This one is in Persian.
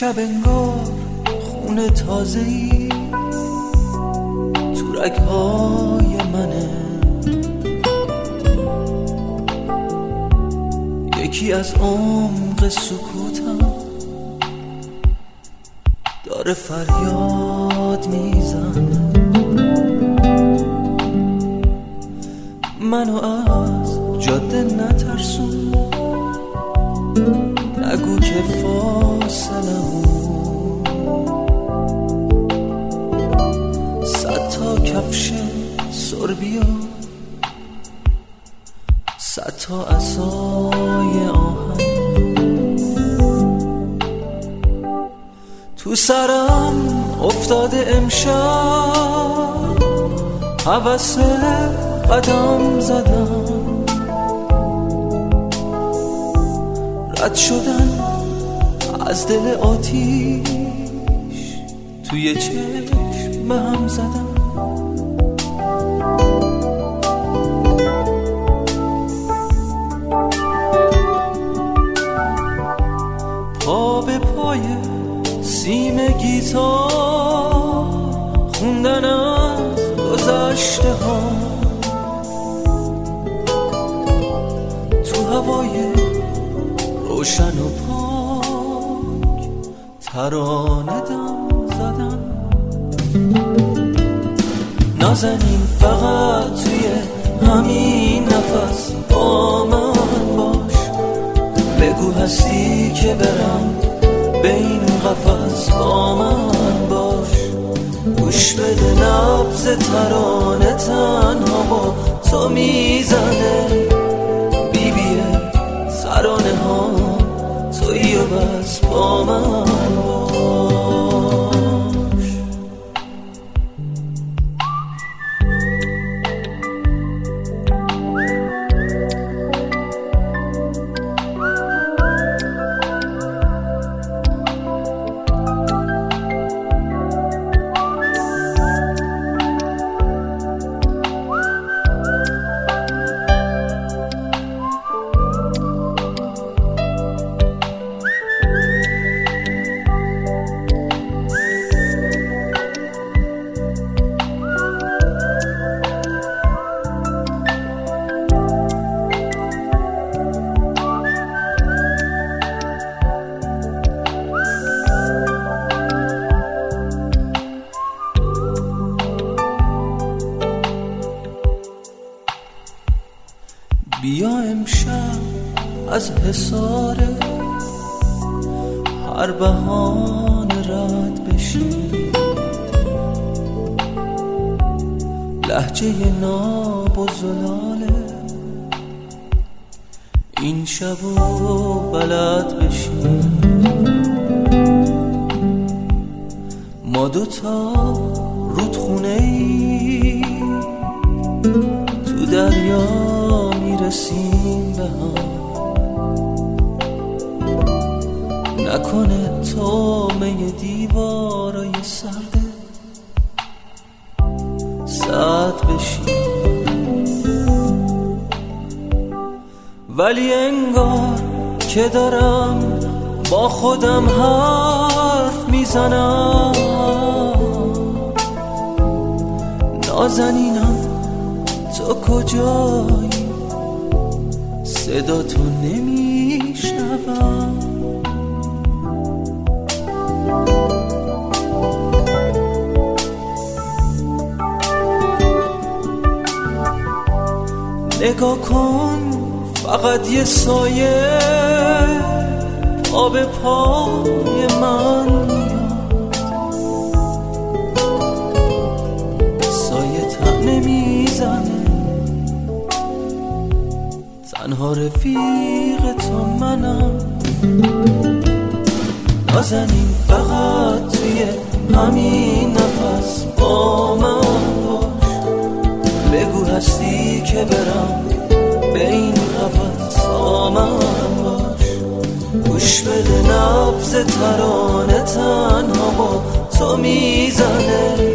شب انگار خون تازه‌ای تو رگ‌های منه، یکی از عمق سکوتم داره فریاد میزنه، منو از جاده نترسون، نگو که فاصله‌مون 100 تا کفش سربیا، 100 تا عصای آهن تو سرم افتاده امشب، هوس قدم زدم، رد شدن از دل آتیش توی چشم هم زدم. پا به پای سیم گیتار خوندن از گذشته ها، تو هوای روشن و پاک ترانه دم زدن. نازنین فقط توی همین نفس با من باش، بگو هستی که برم به این قفس با من باش، گوش بده نبض ترانه تنها با تو میزنه، بیبیه ترانه ها تویی و بس با من باش. بیا امشب از حصار هر بهانه رد بشی، لهجه ناب و زلاله این شبو بلد بشی، ما دوتا رودخونه‌ای تو دریا میرسیم به هم، نکنه طعمه دیوارای سرده سد بشیم، ولی انگار که دارم با خودم حرف میزنم، نازنینم تو کجایی صدا تو نمیشنوم، نگاه کن فقط یه سایه پا به پای من میاد، سایه تن نمیزنه، تنها رفیق تو منم، نازنین فقط توی همین نفس با من باش، بگو هستی که برم به این قفس با من باش، گوش بده نبض ترانه تنها با تو میزنه،